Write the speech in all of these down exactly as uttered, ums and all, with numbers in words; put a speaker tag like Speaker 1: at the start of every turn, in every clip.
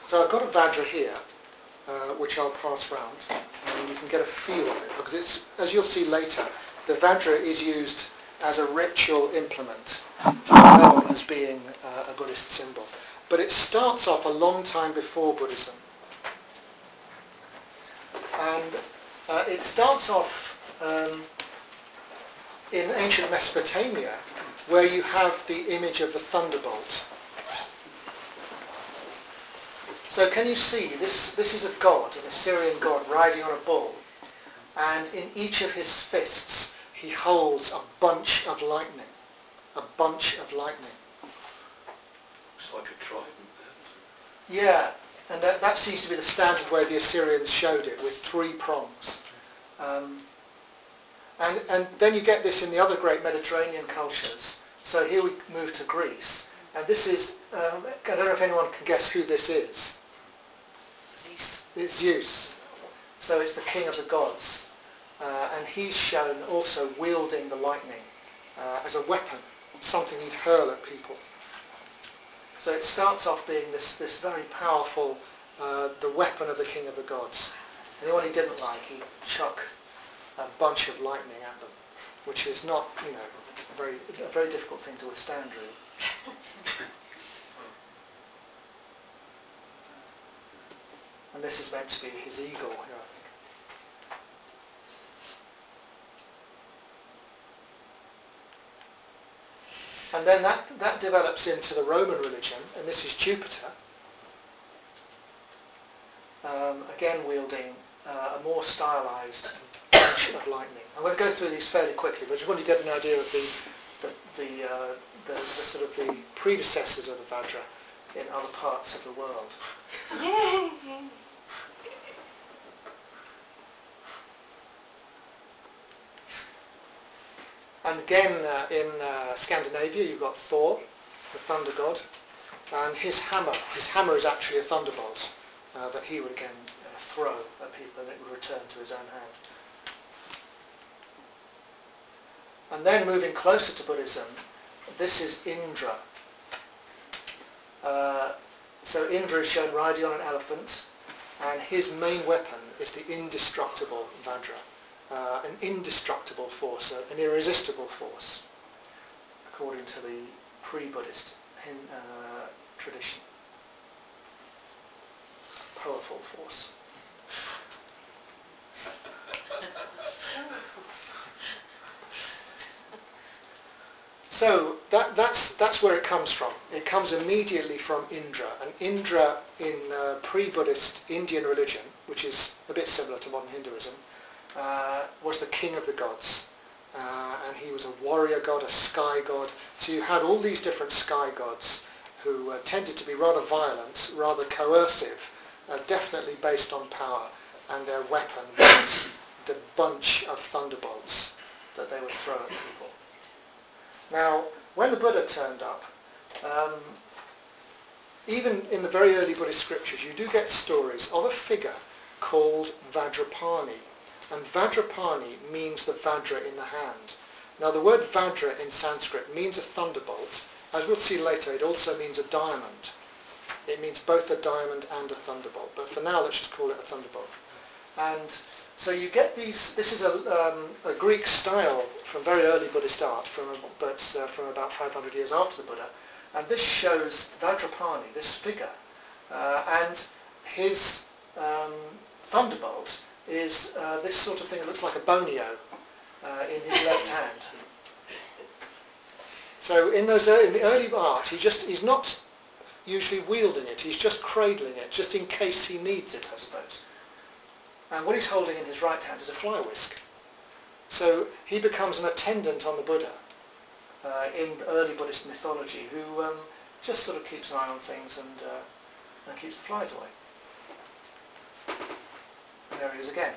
Speaker 1: So I've got a Vajra here, uh, which I'll pass round, and you can get a feel of it, because it's, as you'll see later, the Vajra is used as a ritual implement, known as being uh, a Buddhist symbol. But it starts off a long time before Buddhism. And uh, it starts off um, in ancient Mesopotamia, where you have the image of the thunderbolt. So can you see, this, this is a god, an Assyrian god, riding on a bull, and in each of his fists he holds a bunch of lightning, a bunch of lightning.
Speaker 2: It's like a trident.
Speaker 1: Yeah, and that, that seems to be the standard way the Assyrians showed it, with three prongs. Um, and, and then you get this in the other great Mediterranean cultures. So here we move to Greece, and this is, um, I don't know if anyone can guess who this is.
Speaker 3: Zeus.
Speaker 1: It's Zeus. So it's the king of the gods. Uh, and he's shown also wielding the lightning uh, as a weapon, something he'd hurl at people. So it starts off being this, this very powerful, uh, the weapon of the king of the gods. Anyone he didn't like, he'd chuck a bunch of lightning at them, which is not, you know, a very, a very difficult thing to withstand, really. And this is meant to be his eagle here, I think. And then that, that develops into the Roman religion, and this is Jupiter, um, again wielding uh, a more stylized bunch of lightning. I'm going to go through these fairly quickly, but I just want to get an idea of the, the, the, uh, the, the sort of the predecessors of the Vajra in other parts of the world. And again, uh, in uh, Scandinavia, you've got Thor, the thunder god, and his hammer. His hammer is actually a thunderbolt uh, that he would again uh, throw at people, and it would return to his own hand. And then moving closer to Buddhism, this is Indra. Uh, so Indra is shown riding on an elephant, and his main weapon is the indestructible Vajra. Uh, an indestructible force, uh, an irresistible force, according to the pre-Buddhist uh, tradition. Powerful force. So that, that's, that's where it comes from. It comes immediately from Indra. And Indra in uh, pre-Buddhist Indian religion, which is a bit similar to modern Hinduism, Uh, was the king of the gods, uh, and he was a warrior god, a sky god. So you had all these different sky gods who uh, tended to be rather violent, rather coercive, uh, definitely based on power, and their weapon was the bunch of thunderbolts that they would throw at people. Now, when the Buddha turned up, um, even in the very early Buddhist scriptures, you do get stories of a figure called Vajrapani. And Vajrapani means the Vajra in the hand. Now the word Vajra in Sanskrit means a thunderbolt. As we'll see later, it also means a diamond. It means both a diamond and a thunderbolt. But for now, let's just call it a thunderbolt. And so you get these, this is a, um, a Greek style from very early Buddhist art, from, but uh, from about five hundred years after the Buddha. And this shows Vajrapani, this figure. Uh, and his um, thunderbolt is uh, this sort of thing that looks like a bonio uh, in his left hand. So in those early, in the early art, he just he's not usually wielding it. He's just cradling it, just in case he needs it, I suppose. And what he's holding in his right hand is a fly whisk. So he becomes an attendant on the Buddha uh, in early Buddhist mythology, who um, just sort of keeps an eye on things and uh, and keeps the flies away. And there he is again.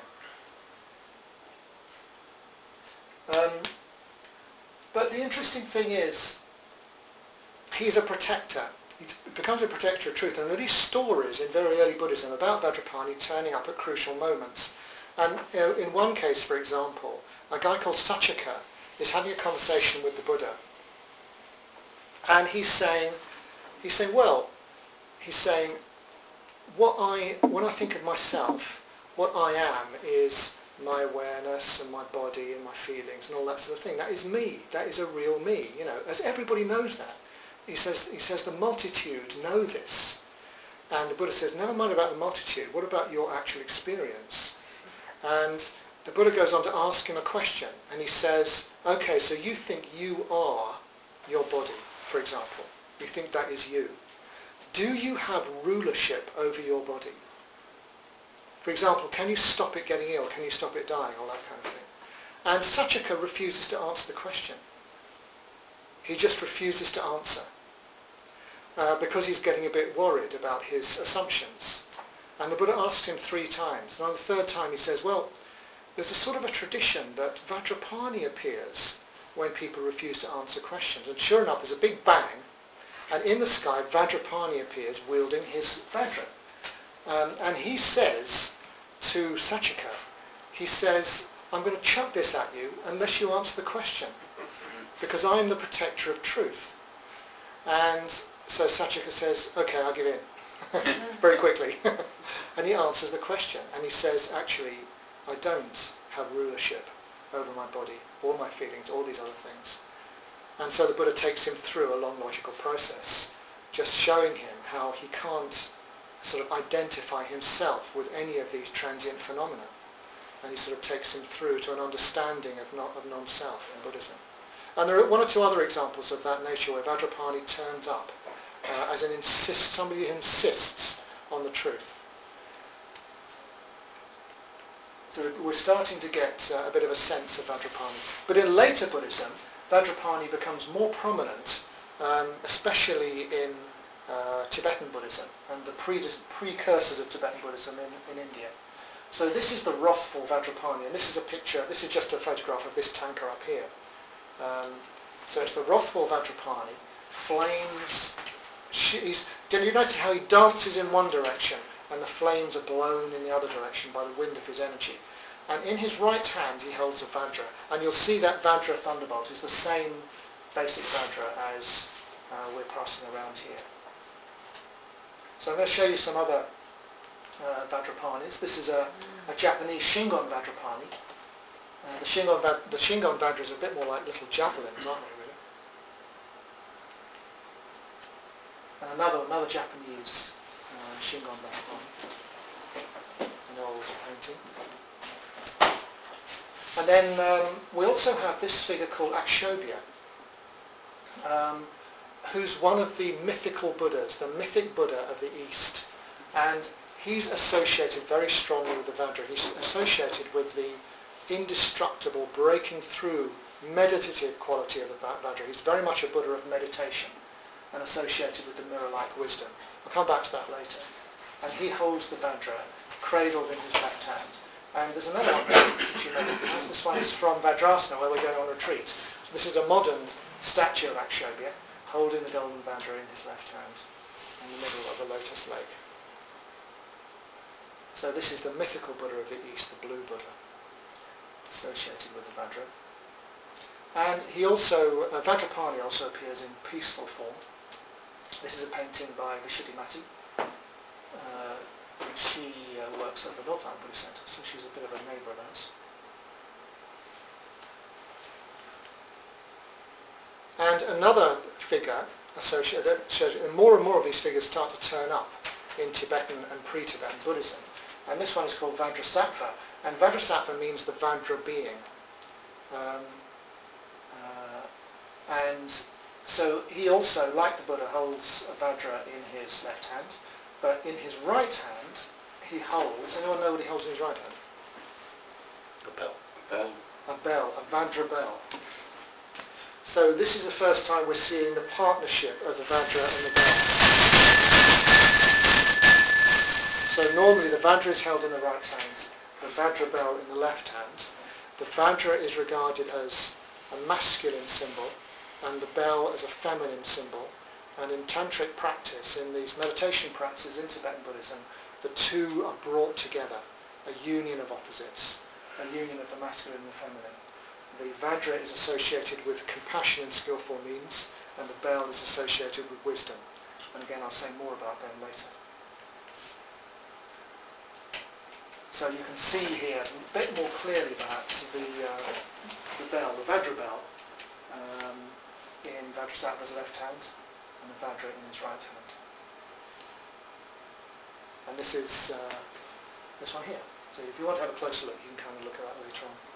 Speaker 1: Um, but the interesting thing is, he's a protector. He becomes a protector of truth. And there are these stories in very early Buddhism about Vajrapani turning up at crucial moments. And you know, in one case, for example, a guy called Sachaka is having a conversation with the Buddha. And he's saying, he's saying, well, he's saying, what I, when I think of myself, what I am is my awareness and my body and my feelings and all that sort of thing. That is me. That is a real me. You know, as everybody knows that. He says, he says the multitude know this. And the Buddha says, never mind about the multitude. What about your actual experience? And the Buddha goes on to ask him a question. And he says, okay, so you think you are your body, for example. You think that is you. Do you have rulership over your body? For example, can you stop it getting ill? Can you stop it dying? All that kind of thing. And Sachaka refuses to answer the question. He just refuses to answer. Uh, because he's getting a bit worried about his assumptions. And the Buddha asked him three times. And on the third time he says, well, there's a sort of a tradition that Vajrapani appears when people refuse to answer questions. And sure enough, there's a big bang. And in the sky, Vajrapani appears wielding his Vajra. Um, and he says to Sachaka, he says, I'm going to chuck this at you unless you answer the question. Because I'm the protector of truth. And so Sachaka says, okay, I'll give in. Very quickly. And he answers the question. And he says, actually, I don't have rulership over my body, all my feelings, all these other things. And so the Buddha takes him through a long logical process, just showing him how he can't sort of identify himself with any of these transient phenomena. And he sort of takes him through to an understanding of, not, of non-self in Buddhism. And there are one or two other examples of that nature where Vajrapani turns up uh, as an insist, somebody who insists on the truth. So we're starting to get uh, a bit of a sense of Vajrapani. But in later Buddhism, Vajrapani becomes more prominent, um, especially in uh, Tibetan Buddhism and the pre- precursors of Tibetan Buddhism in, in India. So this is the wrathful Vajrapani, and this is a picture, this is just a photograph of this tanker up here. Um, so it's the wrathful Vajrapani, flames, he's, do you notice how he dances in one direction and the flames are blown in the other direction by the wind of his energy? And in his right hand he holds a Vajra, and you'll see that Vajra thunderbolt is the same basic Vajra as uh, we're passing around here. So I'm going to show you some other uh, Vajrapanis. This is a, a Japanese Shingon Vajrapani. Uh, the Shingon, the Shingon Vajras are a bit more like little javelins, aren't they, really? And another, another Japanese uh, Shingon Vajrapani, an old painting. And then um, we also have this figure called Akshobhya, um, who's one of the mythical Buddhas, the mythic Buddha of the East. And he's associated very strongly with the Vajra. He's associated with the indestructible, breaking through, meditative quality of the Vajra. He's very much a Buddha of meditation and associated with the mirror-like wisdom. I'll come back to that later. And he holds the Vajra cradled in his left hand. And there's another one which you may recognize. This one is from Vajrasana, where we're going on retreat. So this is a modern statue of Akshobhya, holding the golden Vajra in his left hand, in the middle of a lotus lake. So this is the mythical Buddha of the East, the blue Buddha, associated with the Vajra. And he also, uh, Vajrapani also appears in peaceful form. This is a painting by Vishuddhimati. Uh, she uh, works at the North Island Buddhist Centre, so she's a bit of a neighbour of ours. And another figure associated, and more and more of these figures start to turn up in Tibetan and pre-Tibetan Buddhism. And this one is called Vajrasattva. And Vajrasattva means the Vajra being. Um, uh, and so he also, like the Buddha, holds a Vajra in his left hand. But in his right hand, he holds, anyone know what he holds in his right hand?
Speaker 2: A bell. A bell.
Speaker 1: A bell, a Vajra bell. So this is the first time we're seeing the partnership of the Vajra and the bell. So normally the Vajra is held in the right hand, the Vajra bell in the left hand. The Vajra is regarded as a masculine symbol and the bell as a feminine symbol. And in tantric practice, in these meditation practices in Tibetan Buddhism, the two are brought together, a union of opposites, a union of the masculine and the feminine. The Vajra is associated with compassion and skillful means, and the bell is associated with wisdom. And again, I'll say more about them later. So you can see here a bit more clearly perhaps the, uh, the bell, the Vajra bell, um, in Vajrasattva's left hand and the Vajra in his right hand. And this is uh, this one here. So if you want to have a closer look, you can kind of look at that later on.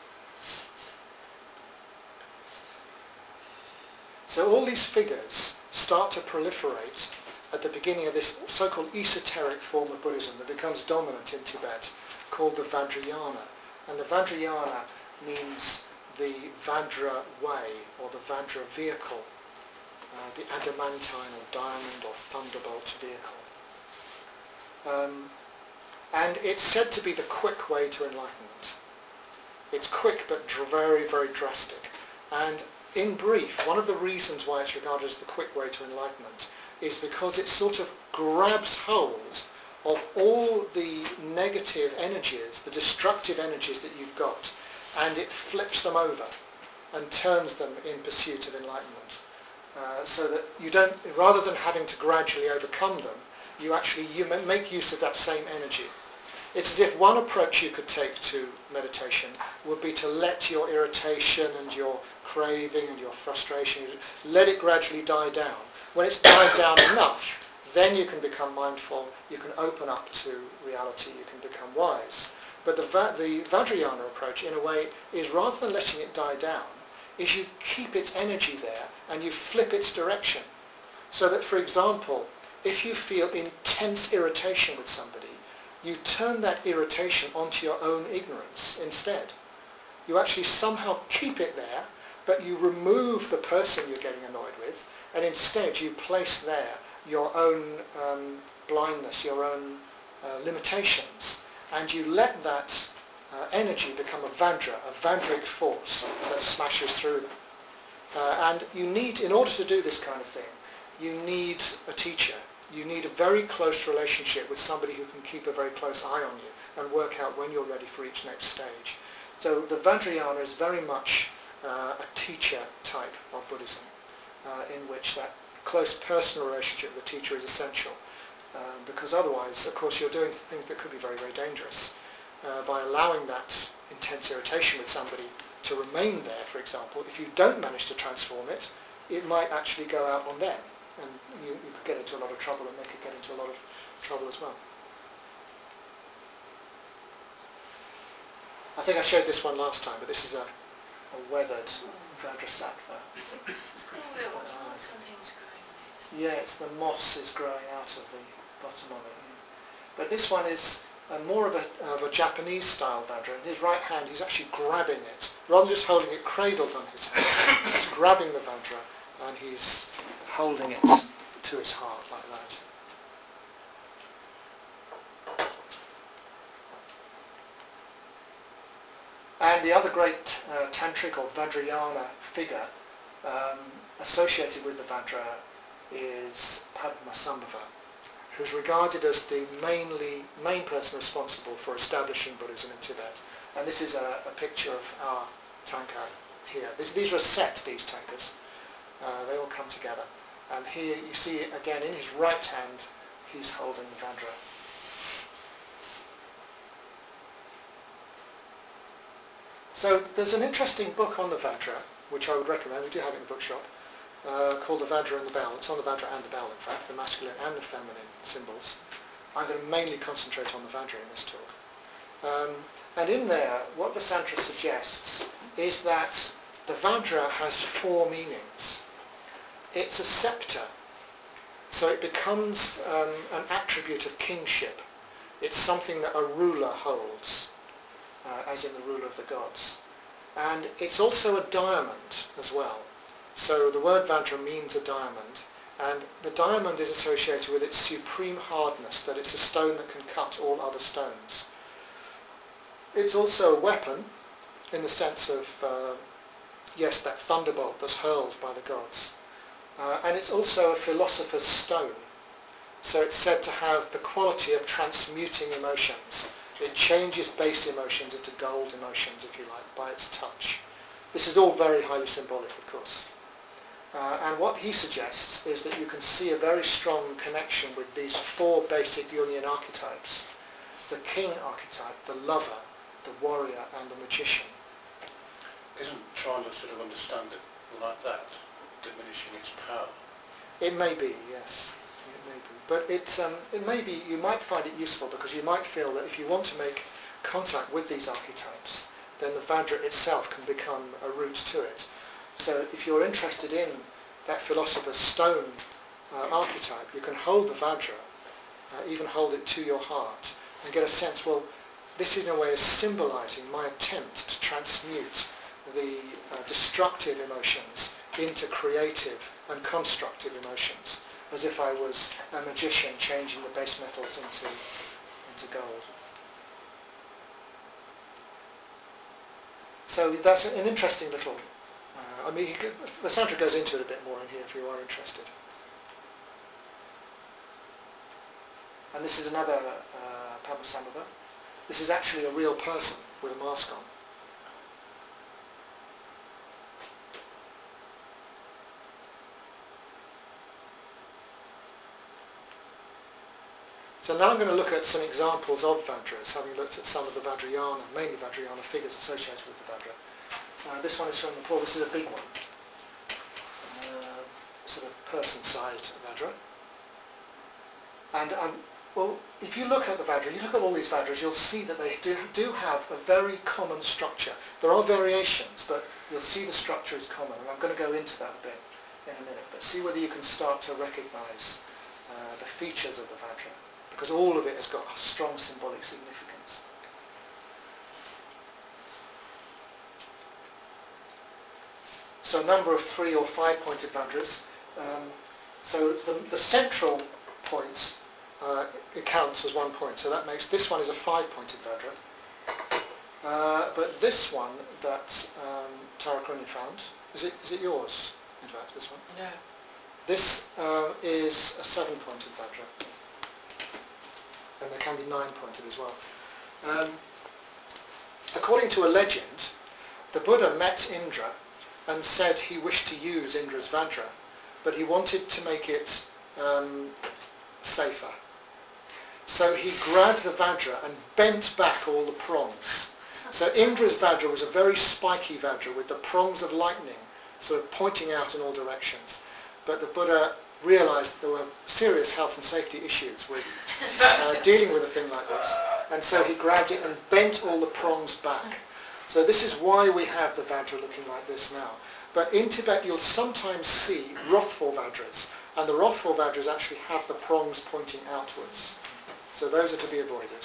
Speaker 1: So all these figures start to proliferate at the beginning of this so-called esoteric form of Buddhism that becomes dominant in Tibet, called the Vajrayana. And the Vajrayana means the Vajra way, or the Vajra vehicle, uh, the adamantine or diamond or thunderbolt vehicle. Um, and it's said to be the quick way to enlightenment. It's quick but dr- very, very drastic. And in brief, one of the reasons why it's regarded as the quick way to enlightenment is because it sort of grabs hold of all the negative energies, the destructive energies that you've got, and it flips them over and turns them in pursuit of enlightenment. Uh, so that you don't, rather than having to gradually overcome them, you actually you make use of that same energy. It's as if one approach you could take to meditation would be to let your irritation and your craving and your frustration, let it gradually die down. When it's died down enough, then you can become mindful, you can open up to reality, you can become wise. But the, Va- the Vajrayana approach, in a way, is rather than letting it die down, is you keep its energy there and you flip its direction. So that, for example, if you feel intense irritation with somebody, you turn that irritation onto your own ignorance instead. You actually somehow keep it there, but you remove the person you're getting annoyed with, and instead you place there your own um, blindness, your own uh, limitations, and you let that uh, energy become a Vajra, a Vajric force that smashes through them. Uh, and you need, in order to do this kind of thing, you need a teacher. You need a very close relationship with somebody who can keep a very close eye on you and work out when you're ready for each next stage. So the Vajrayana is very much uh, a teacher type of Buddhism, uh, in which that close personal relationship with the teacher is essential. Uh, because otherwise, of course, you're doing things that could be very, very dangerous. Uh, by allowing that intense irritation with somebody to remain there, for example, if you don't manage to transform it, it might actually go out on them, and you, you could get into a lot of trouble, and they could get into a lot of trouble as well. I think I showed this one last time, but this is a, a weathered Vajrasattva. Yeah, it's the moss is growing out of the bottom of it. Yeah. But this one is uh, more of a, of a Japanese style Vajra. In his right hand he's actually grabbing it. Rather than just holding it cradled on his hand, he's grabbing the Vajra and he's holding it to his heart like that. And the other great uh, tantric or Vajrayana figure um, associated with the Vajra is Padmasambhava, who's regarded as the mainly main person responsible for establishing Buddhism in Tibet. And this is a, a picture of our tanka here. This, these are a set, these tankas. Uh, they all come together. And here you see again in his right hand he's holding the Vajra. So there's an interesting book on the Vajra, which I would recommend. We do have it in the bookshop. Uh, called The Vajra and the Bell. It's on the Vajra and the Bell, in fact, the masculine and the feminine symbols. I'm going to mainly concentrate on the Vajra in this talk. Um, and in there, what the Santra suggests is that the Vajra has four meanings. It's a scepter, so it becomes um, an attribute of kingship. It's something that a ruler holds, uh, as in the ruler of the gods. And it's also a diamond as well. So the word Vajra means a diamond, and the diamond is associated with its supreme hardness, that it's a stone that can cut all other stones. It's also a weapon in the sense of, uh, yes, that thunderbolt that's hurled by the gods. Uh, and it's also a philosopher's stone. So it's said to have the quality of transmuting emotions. It changes base emotions into gold emotions, if you like, by its touch. This is all very highly symbolic, of course. Uh, and what he suggests is that you can see a very strong connection with these four basic Jungian archetypes. the king archetype, the lover, the warrior and the magician.
Speaker 2: Isn't trying to sort of understand it like that diminishing its power?
Speaker 1: It may be, yes. It may be. But it, um, it may be, you might find it useful because you might feel that if you want to make contact with these archetypes, then the Vajra itself can become a route to it. So if you're interested in that philosopher's stone uh, archetype, you can hold the Vajra, uh, even hold it to your heart, and get a sense, well, this in a way is symbolizing my attempt to transmute the uh, destructive emotions into creative and constructive emotions, as if I was a magician changing the base metals into, into gold. So that's an interesting little, uh, I mean, Vasantara goes into it a bit more in here if you are interested. And this is another uh, Padmasambhava. This is actually a real person with a mask on. So now I'm going to look at some examples of Vajras, having looked at some of the Vajrayana, mainly Vajrayana figures associated with the Vajra. Uh, this one is from Nepal. This is a big one, uh, sort of person-sized Vajra. And um, well, if you look at the Vajra, you look at all these Vajras, you'll see that they do, do have a very common structure. There are variations, but you'll see the structure is common, and I'm going to go into that a bit in a minute. But see whether you can start to recognize uh, the features of the Vajra, because all of it has got a strong symbolic significance. So a number of three or five pointed Vajras. Um, so the, the central point, uh, it counts as one point. So that makes, this one is a five pointed Vajra. Uh, but this one that um, Tara Crony found, is it, is it yours, in fact, this one?
Speaker 3: No.
Speaker 1: This uh, is a seven pointed Vajra. And there can be nine pointed as well. Um, according to a legend, the Buddha met Indra and said he wished to use Indra's Vajra, but he wanted to make it um, safer. So he grabbed the Vajra and bent back all the prongs. So Indra's Vajra was a very spiky Vajra with the prongs of lightning sort of pointing out in all directions. But the Buddha realized that there were serious health and safety issues with uh, dealing with a thing like this. And so he grabbed it and bent all the prongs back. So this is why we have the Vajra looking like this now. But in Tibet you'll sometimes see wrathful Vajras, and the wrathful Vajras actually have the prongs pointing outwards. So those are to be avoided.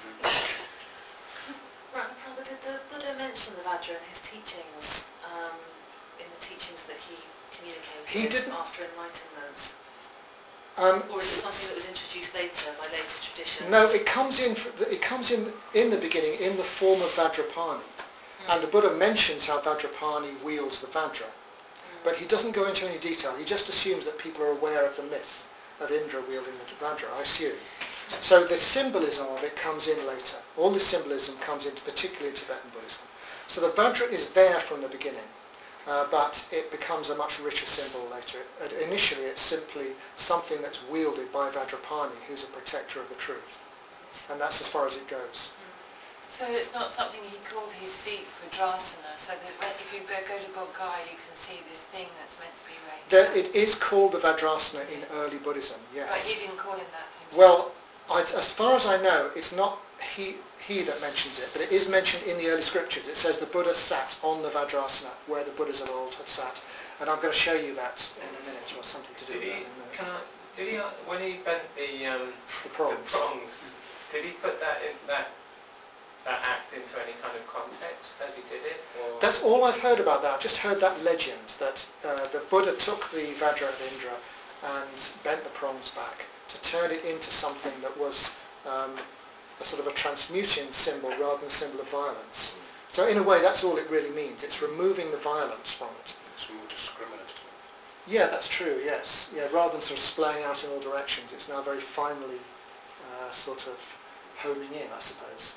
Speaker 3: Right, but did the Buddha mention the Vajra in his teachings, um, in the teachings that he communicated
Speaker 1: He didn't.
Speaker 3: after enlightenment?
Speaker 1: Um,
Speaker 3: Or is it something that was introduced later by later traditions?
Speaker 1: No, it comes in. It comes in in the beginning in the form of Vajrapani, mm. and the Buddha mentions how Vajrapani wields the Vajra, mm. but he doesn't go into any detail. He just assumes that people are aware of the myth of Indra wielding the Vajra. I assume. So the symbolism of it comes in later. All the symbolism comes in, particularly in Tibetan Buddhism. So the Vajra is there from the beginning. Uh, but it becomes a much richer symbol later. Uh, initially it's simply something that's wielded by Vajrapani, who's a protector of the truth. And that's as far as it goes.
Speaker 4: So it's not something he called his seat Vajrasana, so that when, if you go to Bodhgaya you can see this thing that's meant to be raised.
Speaker 1: There, it is called the Vajrasana in early Buddhism, yes.
Speaker 4: But he didn't call him that himself.
Speaker 1: Well, I, as far as I know, it's not he, he that mentions it, but it is mentioned in the early scriptures. It says the Buddha sat on the Vajrasana, where the Buddhas of old had sat. And I'm going to show you that in a minute, or something to do
Speaker 5: Did
Speaker 1: with
Speaker 5: he,
Speaker 1: that in a minute.
Speaker 5: can I, did he, uh, when he bent the, um,
Speaker 1: The prongs.
Speaker 5: the prongs, did he put that in that that act into any kind of context as he did it? Or?
Speaker 1: That's all I've heard about that. I've just heard that legend that uh, the Buddha took the Vajra of Indra and bent the prongs back to turn it into something that was um, a sort of a transmuting symbol rather than a symbol of violence. So in a way that's all it really means. It's removing the violence from it.
Speaker 2: It's more discriminative.
Speaker 1: Yeah, that's true, yes. Yeah, rather than sort of splaying out in all directions, it's now very finely uh, sort of homing in, I suppose.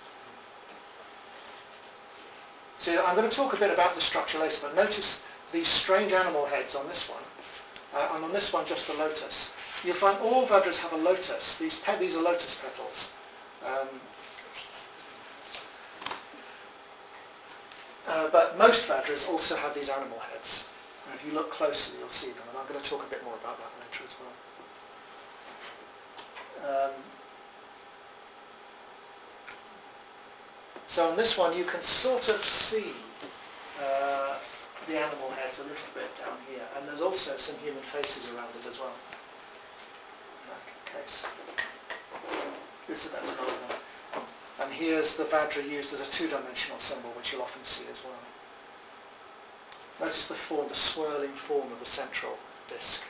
Speaker 1: So I'm going to talk a bit about the structure later, but notice these strange animal heads on this one, uh, and on this one just the lotus. You'll find all Vajras have a lotus. These, pe- these are lotus petals. Um, uh, but most Vajras also have these animal heads. And if you look closely, you'll see them. And I'm going to talk a bit more about that later as well. Um, so on this one, you can sort of see uh, the animal heads a little bit down here. And there's also some human faces around it as well. In that case. This is that's another one. And here's the Vajra used as a two-dimensional symbol, which you'll often see as well. Notice the form, the swirling form of the central disc.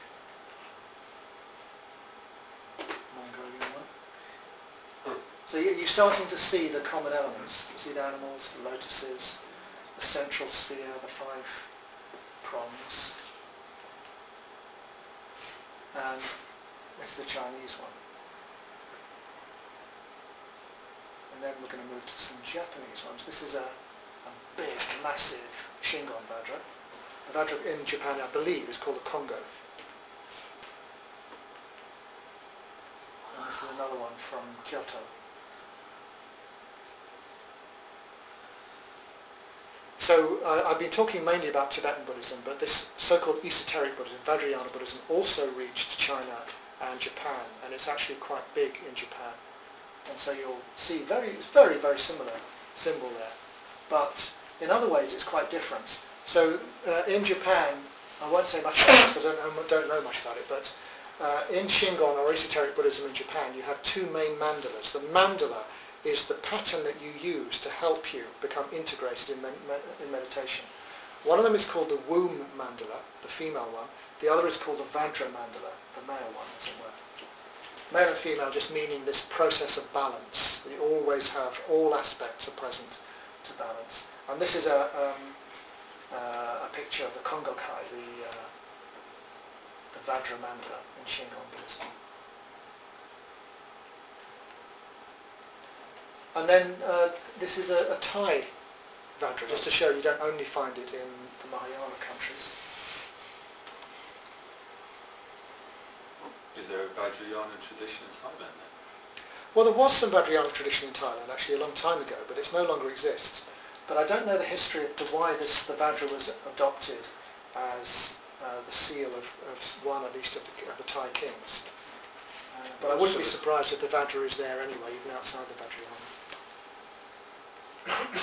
Speaker 1: Mongolian one. So you- you're starting to see the common elements. You see the animals, the lotuses, the central sphere, the five prongs. And this is the Chinese one. And then we're going to move to some Japanese ones. This is a, a big, massive Shingon Vajra. The Vajra in Japan, I believe, is called a Kongo. And this is another one from Kyoto. So uh, I've been talking mainly about Tibetan Buddhism, but this so-called esoteric Buddhism, Vajrayana Buddhism, also reached China and Japan, and it's actually quite big in Japan. And so you'll see very, it's very, very similar symbol there. But in other ways it's quite different. So uh, in Japan, I won't say much about this because I don't, don't know much about it, but uh, in Shingon or esoteric Buddhism in Japan, you have two main mandalas. The mandala is the pattern that you use to help you become integrated in, med- in meditation. One of them is called the womb mandala, the female one. The other is called the Vajra mandala, the male one, as it were. Male and female just meaning this process of balance. You always have, all aspects are present to balance. And this is a, um, uh, a picture of the Kongokai, the, uh, the Vajra mandala in Shingon Buddhism. And then uh, this is a, a Thai Vajra, just to show you don't only find it in the Mahayana countries.
Speaker 6: Is there a Vajrayana tradition in Thailand then?
Speaker 1: Well, there was some Vajrayana tradition in Thailand actually a long time ago, but it no longer exists. But I don't know the history of the, why this, the Vajra was adopted as uh, the seal of, of one at least of the, of the Thai kings. Uh, but I wouldn't be surprised if the Vajra is there anyway, even outside the Vajrayana.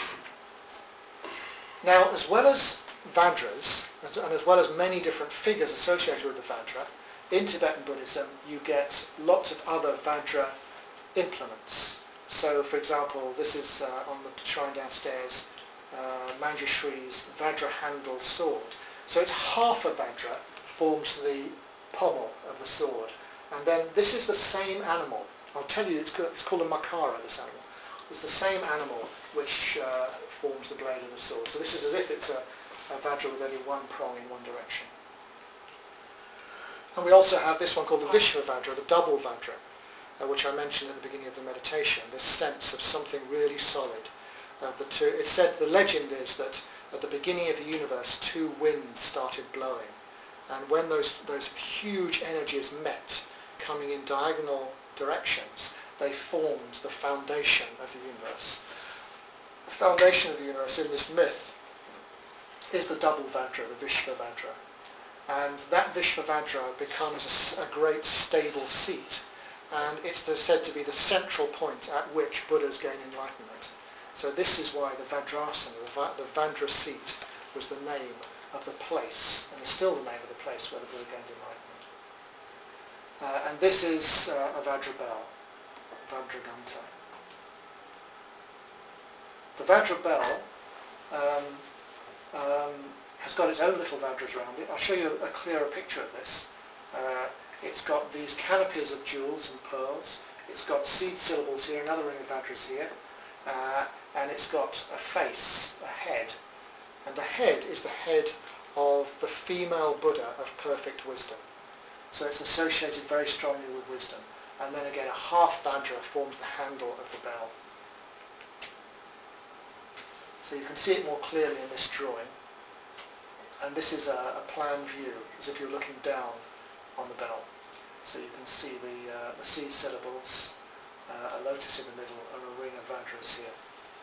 Speaker 1: Now, as well as Vajras, and as well as many different figures associated with the Vajra, in Tibetan Buddhism you get lots of other Vajra implements. So, for example, this is uh, on the shrine downstairs, uh, Manjushri's Vajra handled sword. So it's half a Vajra forms the pommel of the sword. And then this is the same animal. I'll tell you, it's called, it's called a makara, this animal. It's the same animal which uh, forms the blade of the sword. So this is as if it's a, a Vajra with only one prong in one direction. And we also have this one called the Vishva Vajra, the double Vajra, uh, which I mentioned at the beginning of the meditation, this sense of something really solid. Uh, the two, it's said, the legend is that at the beginning of the universe, two winds started blowing. And when those, those huge energies met, coming in diagonal directions, they formed the foundation of the universe. The foundation of the universe in this myth is the double Vajra, the Vishva Vajra. And that Vishva Vajra becomes a, a great stable seat, and it's said to be the central point at which Buddhas gain enlightenment. So this is why the Vajrasana, the, the Vajra seat, was the name of the place, and is still the name of the place where the Buddha gained enlightenment. Uh, and this is uh, a Vajra bell, Vajraganta. The Vajra bell um, um, has got its own little Vajras around it. I'll show you a clearer picture of this. Uh, it's got these canopies of jewels and pearls. It's got seed syllables here, another ring of Vajras here. Uh, and it's got a face, a head. And the head is the head of the female Buddha of perfect wisdom. So it's associated very strongly with wisdom. And then again, a half Vajra forms the handle of the bell. So you can see it more clearly in this drawing. And this is a, a plan view, as if you're looking down on the bell. So you can see the, uh, the seed syllables uh, a lotus in the middle, and a ring of Vajras here.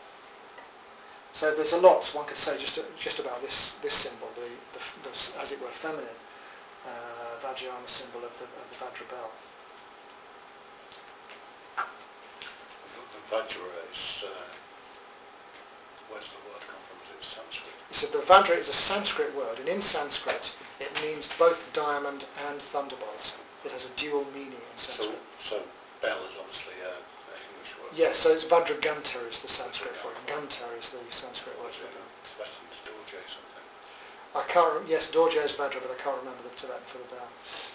Speaker 1: So there's a lot one could say just just about this this symbol, the, the, the as it were feminine uh, Vajrayana symbol of the of the Vajra bell.
Speaker 2: The, the Vajra is, uh, where's the word come from? Is it Sanskrit?
Speaker 1: So the Vajra is a Sanskrit word, and in Sanskrit it means both diamond and thunderbolt. It has a dual meaning in Sanskrit.
Speaker 2: So, so bell is obviously a, a English word.
Speaker 1: Yes, so it's Vajraganta is the Sanskrit for it. Ganta is the Sanskrit word
Speaker 2: What's
Speaker 1: for
Speaker 2: it?
Speaker 1: it.
Speaker 2: Tibetan's Dorje something.
Speaker 1: I can't. Rem- yes, Dorje is Vajra, but I can't remember the Tibetan for the bell.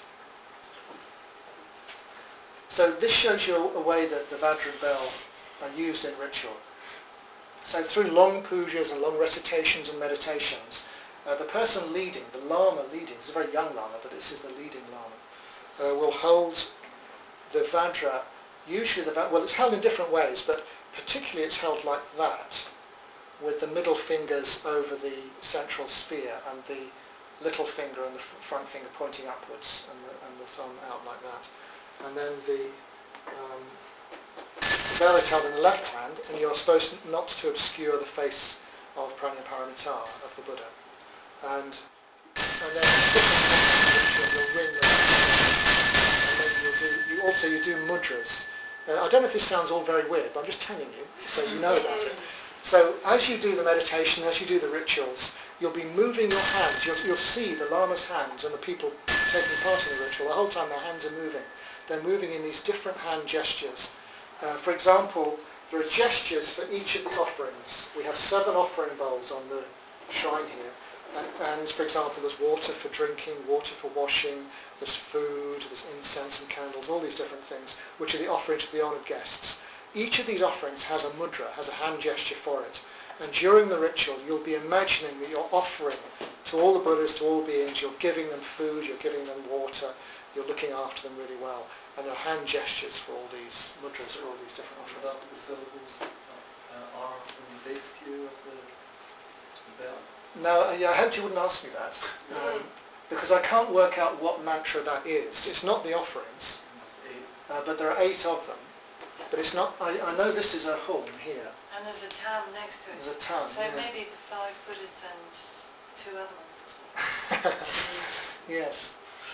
Speaker 1: So this shows you a, a way that the Vajra bell are used in ritual. So through long pujas and long recitations and meditations, uh, the person leading, the lama leading, it's a very young lama, but this is the leading lama, uh, will hold the Vajra, usually the Vajra, well it's held in different ways, but particularly it's held like that, with the middle fingers over the central spear and the little finger and the f- front finger pointing upwards and the, and the thumb out like that. And then the, um, the bell is held in the left hand, and you're supposed not to obscure the face of Prajnaparamita, of the Buddha. And, and then you'll ring the and then you'll do, you also you do mudras. Uh, I don't know if this sounds all very weird, but I'm just telling you, so you know about it. So as you do the meditation, as you do the rituals, you'll be moving your hands. You'll, you'll see the lama's hands and the people taking part in the ritual. The whole time their hands are moving. They're moving in these different hand gestures. Uh, for example, there are gestures for each of the offerings. We have seven offering bowls on the shrine here. And, and for example, there's water for drinking, water for washing, there's food, there's incense and candles, all these different things, which are the offerings to the honoured guests. Each of these offerings has a mudra, has a hand gesture for it. And during the ritual, you'll be imagining that you're offering to all the Buddhas, to all beings, you're giving them food, you're giving them water, you're looking after them really well. And there are hand gestures for all these mudras, for all these different
Speaker 7: Is
Speaker 1: offerings.
Speaker 7: that the syllables uh, are from the base cue of the, the bell?
Speaker 1: No, uh, yeah, I hoped you wouldn't ask me that. Um, because I can't work out what mantra that is. It's not the offerings, uh, but there are eight of them. But it's not, I, I know this is a hum here.
Speaker 4: And there's a town next to it.
Speaker 1: There's a town,
Speaker 4: So
Speaker 1: yeah.
Speaker 4: maybe the five Buddhas and two other ones or something.
Speaker 1: Yes.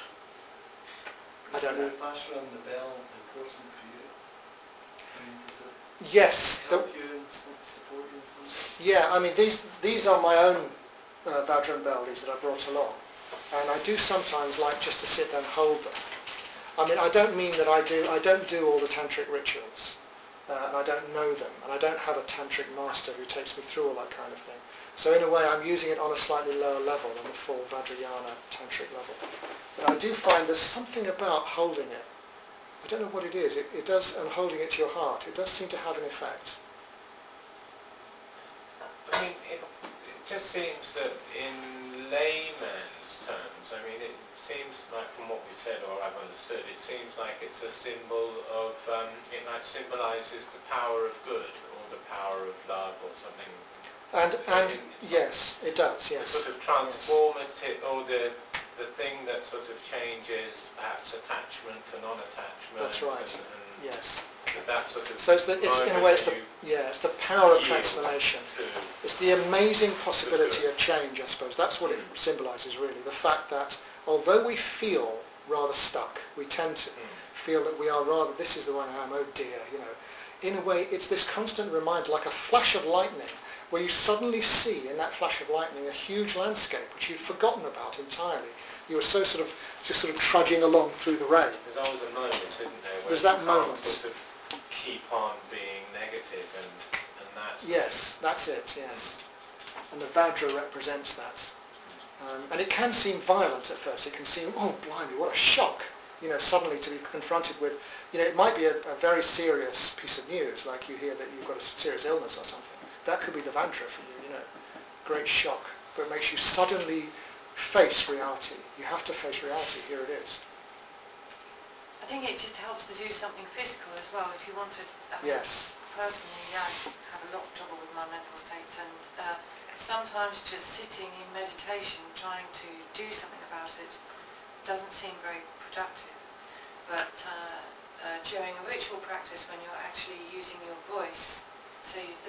Speaker 1: I
Speaker 7: Is
Speaker 1: don't know.
Speaker 7: the pastor and the bell important for you? I mean, does it
Speaker 1: Yes. The,
Speaker 7: help you and s- support you and stuff?
Speaker 1: yeah, I mean, these these are my own uh, Vajra and Bellies that I brought along. And I do sometimes like just to sit there and hold them. I mean, I don't mean that I do, I don't do all the tantric rituals. Uh, and I don't know them. And I don't have a tantric master who takes me through all that kind of thing. So in a way, I'm using it on a slightly lower level than the full Vajrayana tantric level. But I do find there's something about holding it. I don't know what it is. It, it does, and holding it to your heart, it does seem to have an effect.
Speaker 5: I mean, it, it just seems that in layman's terms, I mean, it seems like from what we've said, or I've understood, it seems like it's a symbol of, um, it like symbolises the power of good, or the power of love, or something.
Speaker 1: And, and
Speaker 5: It's
Speaker 1: yes, it does,
Speaker 5: The
Speaker 1: yes.
Speaker 5: sort of transformative, or the the thing that sort of changes perhaps attachment to non-attachment.
Speaker 1: That's right.
Speaker 5: And, and
Speaker 1: Yes.
Speaker 5: that sort of
Speaker 1: So it's, the, it's in a
Speaker 5: moment
Speaker 1: way, it's
Speaker 5: that
Speaker 1: the,
Speaker 5: you
Speaker 1: yeah, it's the power of
Speaker 5: yield
Speaker 1: transformation.
Speaker 5: to.
Speaker 1: It's the amazing possibility of change, I suppose. That's what it symbolises, really. The fact that although we feel rather stuck, we tend to feel that we are rather, this is the one I am, oh dear, you know. In a way, it's this constant reminder, like a flash of lightning, where you suddenly see in that flash of lightning a huge landscape which you'd forgotten about entirely. You were so sort of, just sort of trudging along through the rain.
Speaker 5: There's always a moment, isn't there, where
Speaker 1: There's
Speaker 5: you
Speaker 1: that
Speaker 5: can't
Speaker 1: moment.
Speaker 5: sort of keep on being negative, and, and that's...
Speaker 1: Yes, that's it, yes. And the Vajra represents that. Um, and it can seem violent at first. It can seem, oh, blimey, what a shock, you know, suddenly to be confronted with, you know, it might be a, a very serious piece of news, like you hear that you've got a serious illness or something. That could be the Vajra for you, you know, great shock. But it makes you suddenly face reality. You have to face reality. Here it is.
Speaker 4: I think it just helps to do something physical as well. If you want to, I mean,
Speaker 1: Yes.
Speaker 4: personally, I have a lot of trouble with my mental states, and uh, sometimes just sitting in meditation, trying to do something about it, doesn't seem very productive. But uh, uh, during a ritual practice, when you're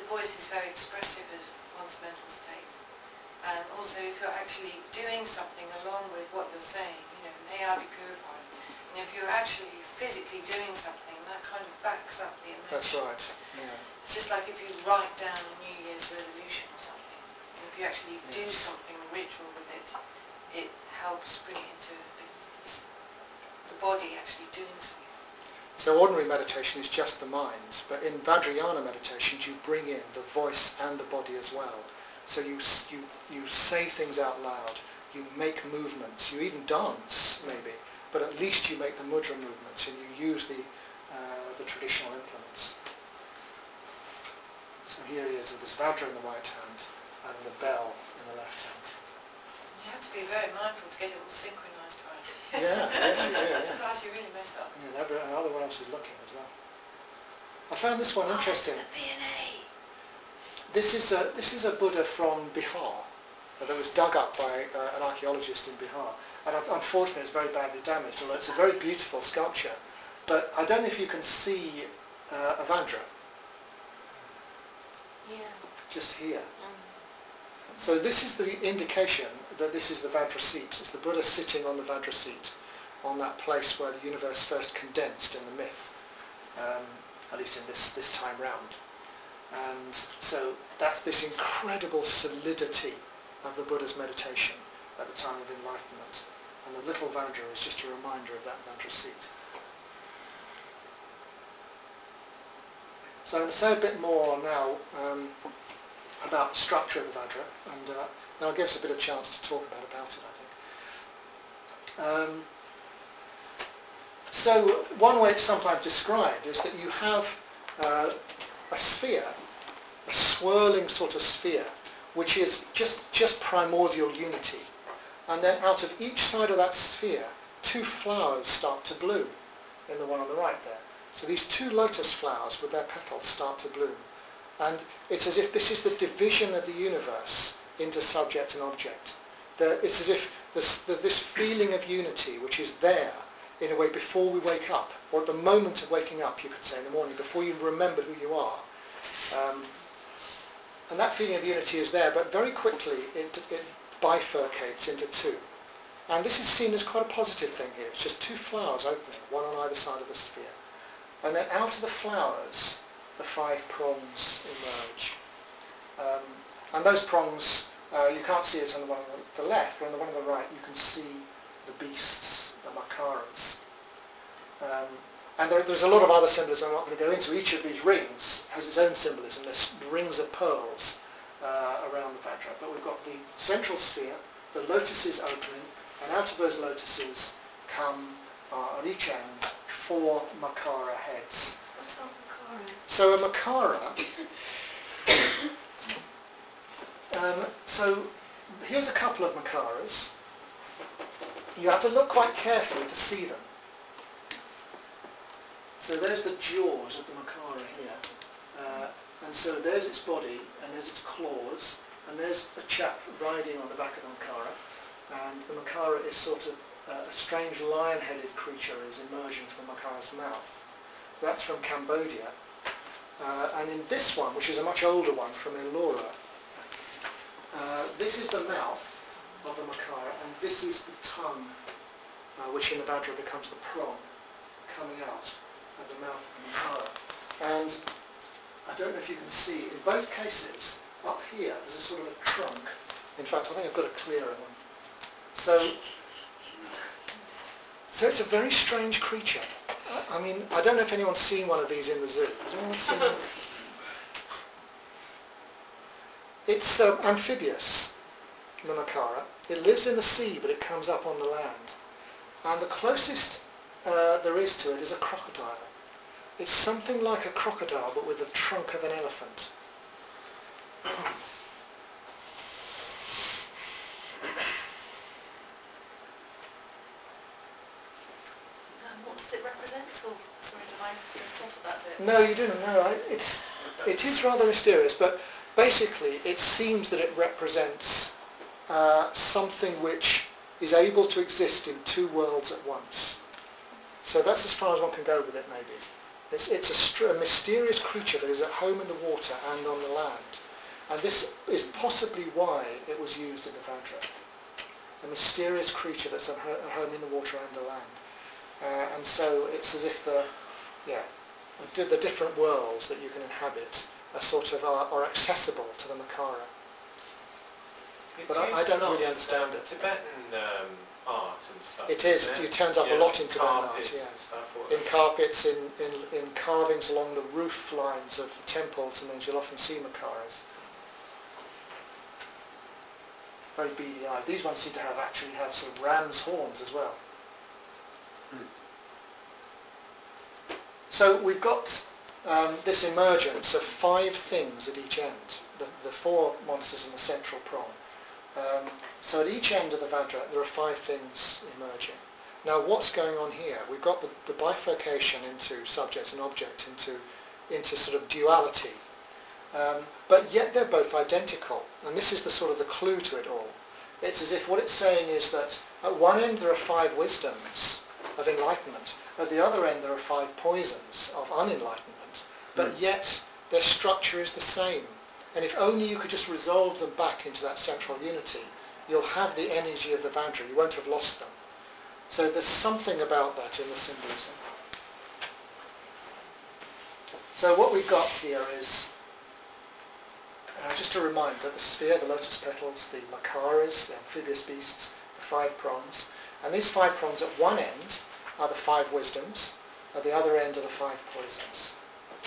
Speaker 4: the voice is very expressive of one's mental state. And also if you're actually doing something along with what you're saying, you know, may I be purified. And if you're actually physically doing something, that kind of backs up the emotion.
Speaker 1: That's right. Yeah.
Speaker 4: It's just like if you write down a New Year's resolution or something, and if you actually do
Speaker 1: Yes.
Speaker 4: something ritual with it, it helps bring it into it's the body actually doing something.
Speaker 1: So ordinary meditation is just the mind, but in Vajrayana meditations you bring in the voice and the body as well. So you, s- you, you say things out loud, you make movements, you even dance maybe, but at least you make the mudra movements and you use the, uh, the traditional implements. So here he is with this Vajra in the right hand and the bell in the left hand.
Speaker 4: You have to be very mindful to get it all synchronised right.
Speaker 1: Yeah, yes, you do, yeah.
Speaker 4: Otherwise you really mess up.
Speaker 1: And every- and everyone else is looking as well. I found this one interesting.
Speaker 4: Oh, the V and A.
Speaker 1: This is a, this is a Buddha from Bihar uh, that was dug up by uh, an archaeologist in Bihar. And un- unfortunately it's very badly damaged, although it's a very beautiful sculpture. But I don't know if you can see uh, a Vajra
Speaker 3: Yeah.
Speaker 1: just here.
Speaker 3: Mm.
Speaker 1: So this is the indication that this is the Vajra seat. It's the Buddha sitting on the Vajra seat, on that place where the universe first condensed in the myth, um, at least in this, this time round. And so that's this incredible solidity of the Buddha's meditation at the time of enlightenment. And the little Vajra is just a reminder of that Vajra seat. So I'm going to say a bit more now um, about the structure of the Vajra, and uh, then I'll give us a bit of chance to talk about, about it, I think. Um, so one way it's sometimes described is that you have uh, a sphere, a swirling sort of sphere, which is just, just primordial unity. And then out of each side of that sphere, two flowers start to bloom in the one on the right there. So these two lotus flowers with their petals start to bloom. And it's as if this is the division of the universe into subject and object. The, it's as if this, there's this feeling of unity which is there in a way before we wake up, or at the moment of waking up, you could say, in the morning, before you remember who you are. Um, and that feeling of unity is there, but very quickly it, it bifurcates into two. And this is seen as quite a positive thing here. It's just two flowers opening, one on either side of the sphere. And then out of the flowers, the five prongs emerge. Um, and those prongs, uh, you can't see it on the one on the left, but on the one on the right you can see the beasts, the makaras. Um, and there, there's a lot of other symbolism I'm not going to go into. Each of these rings has its own symbolism. There's rings of pearls uh, around the Vajra. But we've got the central sphere, the lotuses opening, and out of those lotuses come, uh, on each end, four makara heads.
Speaker 3: What are makaras?
Speaker 1: So a makara, um, so here's a couple of makaras. You have to look quite carefully to see them. So there's the jaws of the makara here. Uh, and so there's its body, and there's its claws, and there's a chap riding on the back of the makara. And the makara is sort of uh, a strange lion-headed creature is emerging from the makara's mouth. That's from Cambodia. Uh, and in this one, which is a much older one from Ellora, uh, this is the mouth of the makara, and this is the tongue, uh, which in the Vajra becomes the prong, coming out of the mouth of the makara. And I don't know if you can see, in both cases, up here, there's a sort of a trunk. In fact, I think I've got a clearer one. So, so it's a very strange creature. I, I mean, I don't know if anyone's seen one of these in the zoo. Has anyone seen one? It's um, amphibious, the makara. It lives in the sea, but it comes up on the land. And the closest uh, there is to it is a crocodile. It's something like a crocodile, but with the trunk of an elephant.
Speaker 3: And what does it represent? Or, sorry, did I just off of that bit?
Speaker 1: No, you didn't. No, I, it's it is rather mysterious, but basically it seems that it represents uh, something which is able to exist in two worlds at once. So that's as far as one can go with it, maybe. It's, it's a, str- a mysterious creature that is at home in the water and on the land. And this is possibly why it was used in the Vajra. A mysterious creature that's at, her, at home in the water and the land. Uh, and so it's as if the, yeah, the, the different worlds that you can inhabit are sort of are, are accessible to the Makara.
Speaker 5: It's
Speaker 1: But I, I
Speaker 5: used
Speaker 1: don't
Speaker 5: a lot
Speaker 1: really
Speaker 5: in,
Speaker 1: understand
Speaker 5: um,
Speaker 1: it.
Speaker 5: Tibetan um, art and stuff.
Speaker 1: It is.
Speaker 5: isn't
Speaker 1: It turns up
Speaker 5: Yeah,
Speaker 1: a lot in Tibetan art,
Speaker 5: carpets
Speaker 1: yeah.
Speaker 5: and stuff, or-
Speaker 1: In carpets, in, in, in carvings along the roof lines of the temples and things, you'll often see Makaras. Very beady-eyed. These ones seem to have actually have some ram's horns as well.
Speaker 6: Hmm.
Speaker 1: So we've got um, this emergence of five things at each end, the, the four monsters in the central prong. Um, so at each end of the Vajra there are five things emerging. Now what's going on here? We've got the, the bifurcation into subject and object, into, into sort of duality. Um, but yet they're both identical, and this is the sort of the clue to it all. It's as if what it's saying is that at one end there are five wisdoms of enlightenment, at the other end there are five poisons of unenlightenment, but yet their structure is the same. And if only you could just resolve them back into that central unity, you'll have the energy of the Vajra, you won't have lost them. So there's something about that in the symbolism. So what we've got here is Uh, just a reminder that the sphere, the lotus petals, the makaras, the amphibious beasts, the five prongs, and these five prongs at one end are the five wisdoms, at the other end are the five poisons.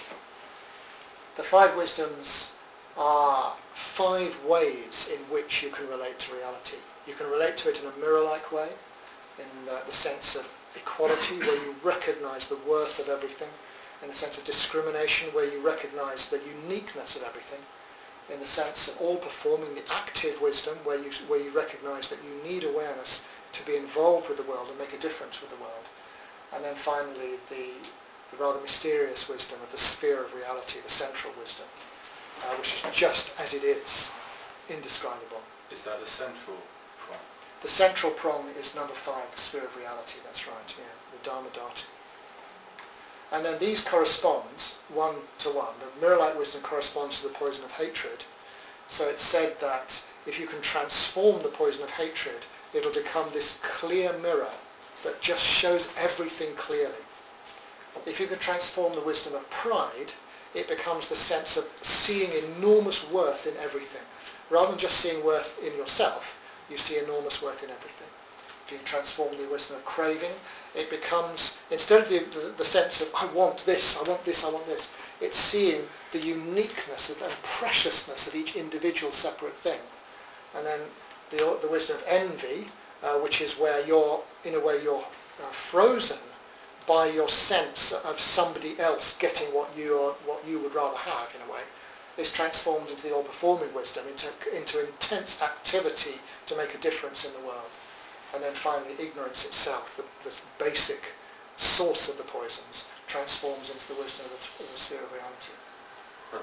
Speaker 1: The five wisdoms are five ways in which you can relate to reality. You can relate to it in a mirror-like way, in uh, the sense of equality, where you recognize the worth of everything, in the sense of discrimination, where you recognize the uniqueness of everything, in the sense of all performing the active wisdom, where you, where you recognize that you need awareness to be involved with the world and make a difference with the world. And then finally, the, the rather mysterious wisdom of the sphere of reality, the central wisdom, uh, which is just as it is, indescribable.
Speaker 6: Is that the central prong?
Speaker 1: The central prong is number five, the sphere of reality, that's right, yeah, the Dharma Dhatu. And then these correspond one to one. The mirror-like wisdom corresponds to the poison of hatred. So it's said that if you can transform the poison of hatred, it'll become this clear mirror that just shows everything clearly. If you can transform the wisdom of pride, it becomes the sense of seeing enormous worth in everything. Rather than just seeing worth in yourself, you see enormous worth in everything. If you transform the wisdom of craving, it becomes, instead of the, the, the sense of I want this, I want this, I want this, it's seeing the uniqueness of, and preciousness of each individual separate thing. And then the, the wisdom of envy, uh, which is where you're, in a way, you're uh, frozen by your sense of somebody else getting what you are, what you would rather have, in a way, is transformed into the all-performing wisdom, into, into intense activity to make a difference in the world. And then finally, ignorance itself, the, the basic source of the poisons, transforms into the wisdom of the, of the sphere of reality.
Speaker 6: Huh.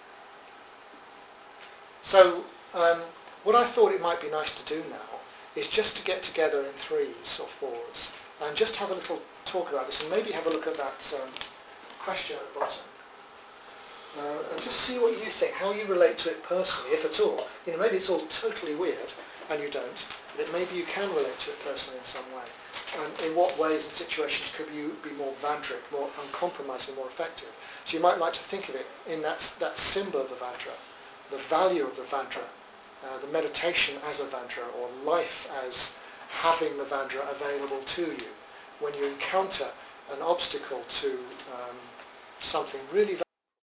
Speaker 1: So, um, what I thought it might be nice to do now is just to get together in threes or fours and just have a little talk about this, and maybe have a look at that um, question at the bottom. Uh, and just see what you think, how you relate to it personally, if at all. You know, maybe it's all totally weird, and you don't, but maybe you can relate to it personally in some way. And in what ways and situations could you be more Vajric, more uncompromising, more effective? So you might like to think of it in that, that symbol of the Vajra, the value of the Vajra, uh, the meditation as a Vajra, or life as having the Vajra available to you. When you encounter an obstacle to um, something really